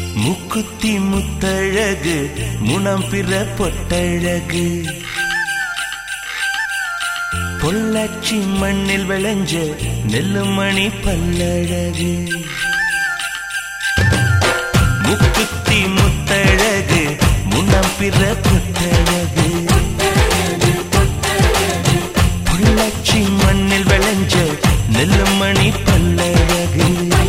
முக்குத்தி முத்தழகு முனம் பிற பொட்டழகு பொள்ளாச்சி மண்ணில் விளைஞ்ச நெல்லுமணி பல்லழகு முக்குத்தி முத்தழகு முனம் பிற பொட்டழகு பொள்ளாச்சி மண்ணில் விளைஞ்ச நெல்லுமணி பல்லழகு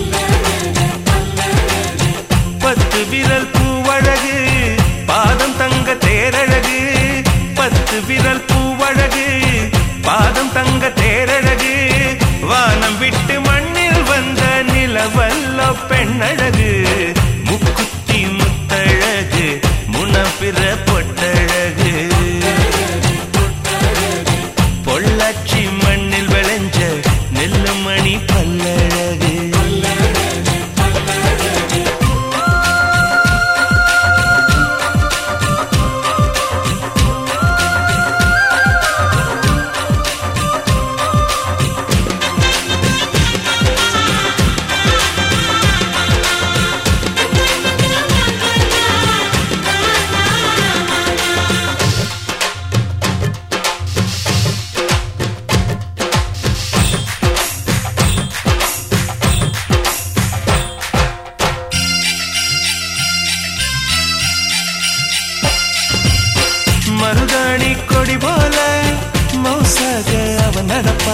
பத்து விரல் பூவழகு பாதம் தங்க தேரழகு பத்து விரல் பூவழகு பாதம் தங்க தேரழகு வானம் விட்டு மண்ணில் வந்த நிலவல்ல பெண்ணழகு முக்குத்தி முத்தழகு முனப்பிற பொட்டழகு பொள்ளாச்சி மண்ணில் விளைஞ்ச நெல்லுமணி பல்லழகு மருதாணி கொடி போல மௌசாக அவன் நடப்பா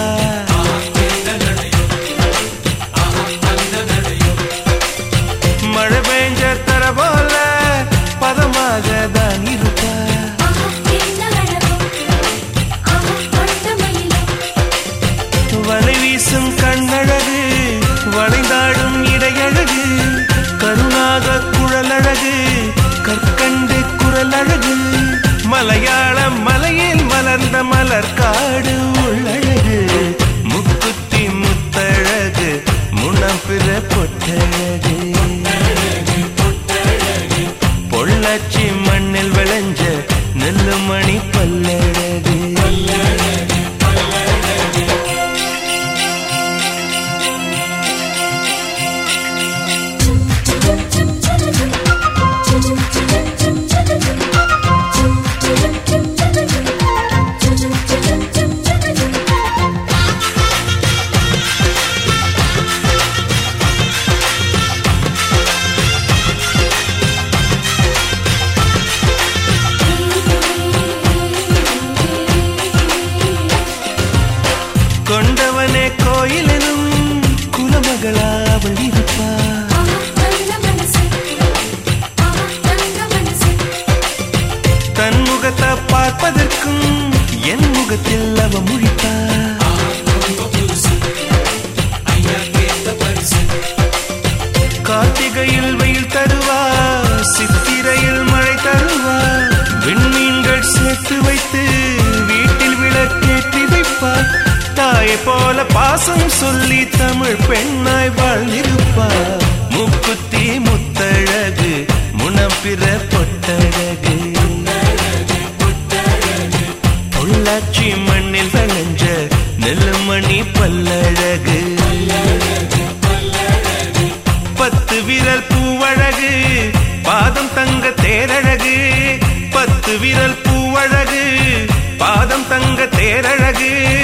மழை பெஞ்ச தர போல பதமாக தான் இருப்பா வலை வீசும் கண்ணழகு வளைந்தாடும் இடையழகு கருணாக குழலழகு கற்கண்டு குரலழகு மலையாள மலையில் மலர்ந்த மலர்காடு உள்ளழகு முக்குத்தி முத்தழகு முனப்பிற பொட்டழகு பொள்ளாச்சி மண்ணில் விளைஞ்ச நெல்லுமணி பல்லழகு கொண்டவனே கோயிலும் குலமகளா அவள் இருப்பா தன் முகத்தை பார்ப்பதற்கும் என் முகத்தில் அவ முழிப்பா கார்த்திகையில் வெயில் தருவா சித்திரையில் மழை தருவா விண்மீன்கள் சேர்த்து வைத்து வீட்டில் விளக்கேற்றி வைப்பார் தாயை போல பாசம் சொல்லி தமிழ் பெண்ணாய் வாழ்ந்திருப்பார் முக்குத்தி முத்தழகு முனப்பிற பொட்டழகு பொள்ளாச்சி மண்ணில் விளைஞ்ச நெல்லுமணி பல்லழகு பத்து விரல் பூவழகு பாதம் தங்க தேரழகு பத்து விரல் பூவழகு பாதம் தங்க தேரழகு